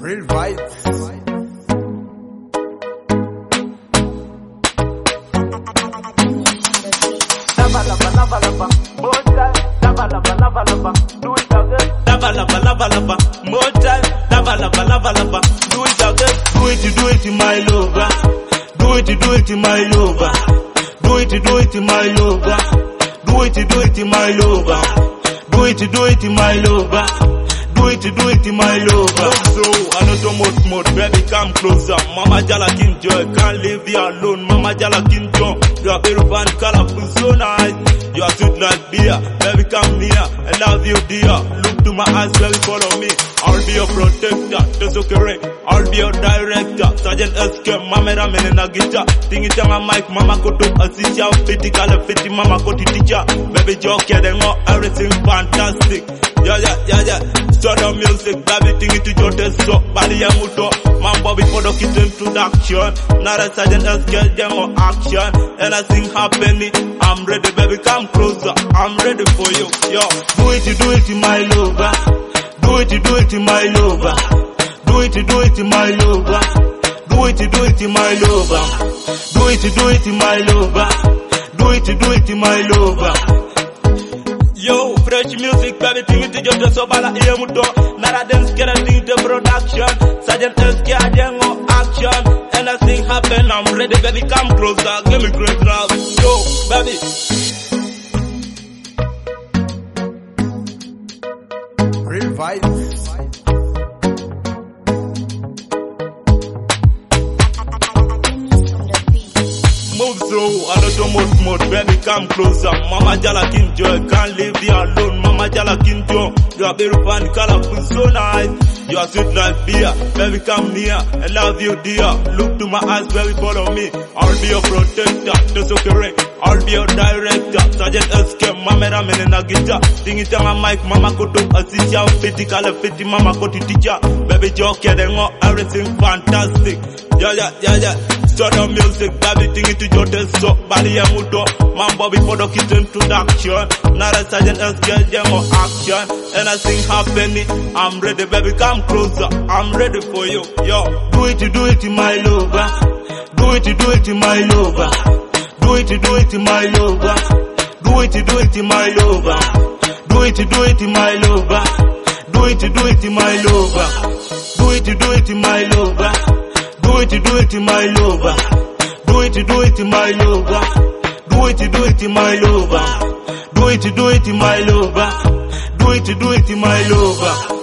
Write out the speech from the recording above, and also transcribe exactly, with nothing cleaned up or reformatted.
Real vibes. Lava, lava, lava, lava, more time. Lava, lava, lava, lava, do it again. Lava, lava, lava, lava, more time. Lava, lava, lava, lava, do it again. Do it, do it, my lover. Do it, do it, my lover. Do it, do it, my lover. Do it, do it, my lover. Do it, do it, my lover. Do it, do it, my lover. So, I know so much more, baby, come closer. Mama Jala King Joy, can't leave you alone. Mama Jala King Joy, you are very fun, colorful, so nice. You are sweet like beer, baby, come near. I love you, dear. Look to my eyes, baby, follow me. I'll be your protector, that's okay. I'll be your director. Sergeant S K, mama ramen na guitar. Tingi tanga mic, mama koto assistia. Fiti kala fiti, mama koti teacher. Baby, joke, then all everything fantastic. Yeah, yeah, yeah, yeah. Start the music, baby, tingi to your test so. Body ya muto, man Bobby for the kid introduction. Not a Sergeant S K, demo action. And I sing happily. I'm ready, baby, come closer. I'm ready for you, yo. Do it, do it, my lover. Do it, do it, my lover. Do it, do it, my lover. Do it, do it, my lover. Do it, do it, my lover. Do it, do it, my lover. Yo, fresh music, baby, ting it to just so bala ear muto. Nara dance get a thing to production. Sergeant S K Adengo action. And I sing happen, I'm ready, baby, come closer. Give me great love, yo, baby. Real vibes. Move slow, I don't so much more, baby, come closer. Mama Jala King Joy, can't leave you alone. Mama Jala King Joy, you are very fun, colorful, so nice. You are sweet like beer, baby, come near. I love you, dear. Look to my eyes, baby, follow me. I'll be your protector, that's okay. I'll be your director. Sergeant S K, mama ramen na guitar. Tingi tanga mic, mama koto assistia. Fiti kala fiti, mama koti teacher. Baby, joke, then all everything fantastic. Yeah, yeah, yeah, yeah. Start the music, baby, ting it to your test so. Body ya muto, man Bobby for the kid introduction. Not a Sergeant S K, demo action. And I sing happily. I'm ready, baby, come closer. I'm ready for you, yo. Do it, do it, my lover. Do it, do it, my lover. Do it, do it, my lover. Do it, do it, my lover. Do it, do it, my lover. Do it, do it, my lover. Do it, do it, my lover. Do it, do it, my lover. Do it, do it, my lover. Do it, do it, my lover. Do it, do it, my lover. Do it, do it, my lover.